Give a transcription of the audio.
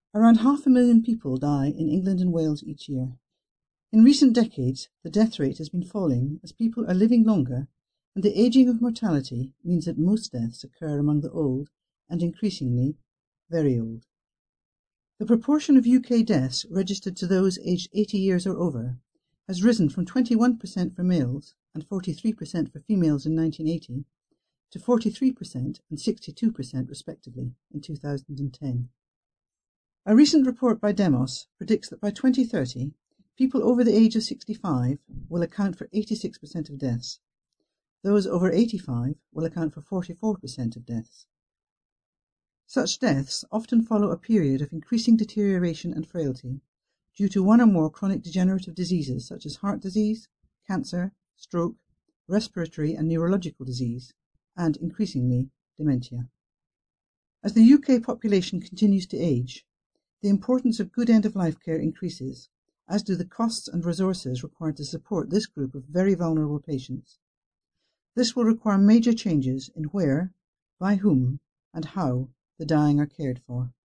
Around 500,000 people die in England and Wales each year. In recent decades, the death rate has been falling as people are living longer, and the ageing of mortality means that most deaths occur among the old and increasingly very old. The proportion of UK deaths registered to those aged 80 years or over has risen from 21% for males and 43% for females in 1980 to 43% and 62% respectively in 2010. A recent report by Demos predicts that by 2030, people over the age of 65 will account for 86% of deaths. Those over 85 will account for 44% of deaths. Such deaths often follow a period of increasing deterioration and frailty due to one or more chronic degenerative diseases such as heart disease, cancer, stroke, respiratory and neurological disease, and increasingly dementia. As the UK population continues to age, the importance of good end-of-life care increases, as do the costs and resources required to support this group of very vulnerable patients. This will require major changes in where, by whom, and how the dying are cared for.